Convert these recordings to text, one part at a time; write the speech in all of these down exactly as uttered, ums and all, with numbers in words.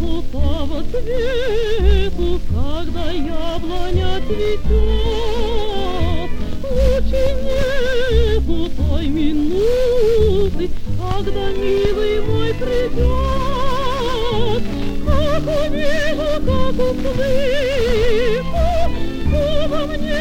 лукавого цвету, когда яблоня цветет. Лучше нету той минуты, когда милый мой придет. Как увижу, как услышу, что во мне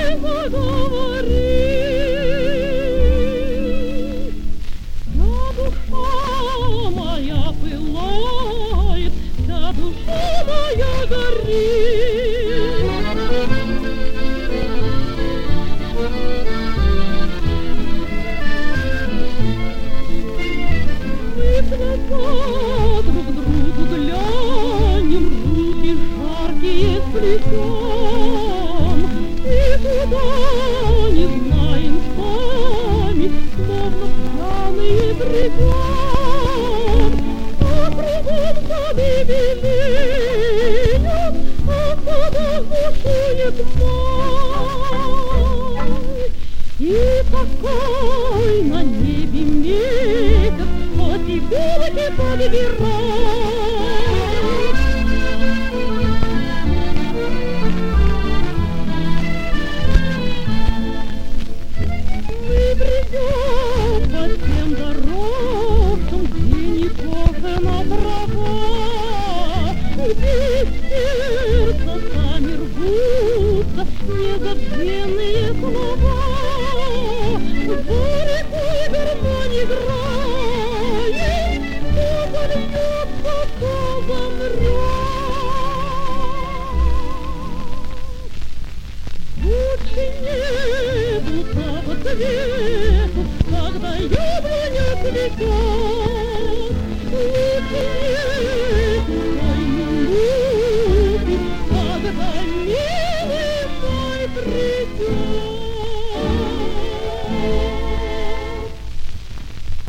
заговорит. Вся душа моя пылает, вся душа моя горит. Мы слеза друг другу глянем, руки жаркие сплетем, и куда не знаем сами, словно пьяные бредем. А кругом сады белеют, а в садах бушует май. И покой на небе месяц, хоть и булки подбирай. Мы бредем по тем дорожкам, где не кошена трава, где сердца сами рвутся незабвенные слова. За рекой гармонь играет, кто польется, кто замрет. Лучше нету того цвету, когда яблоня цветет. Лучше нету той минуты, когда милый мой придет.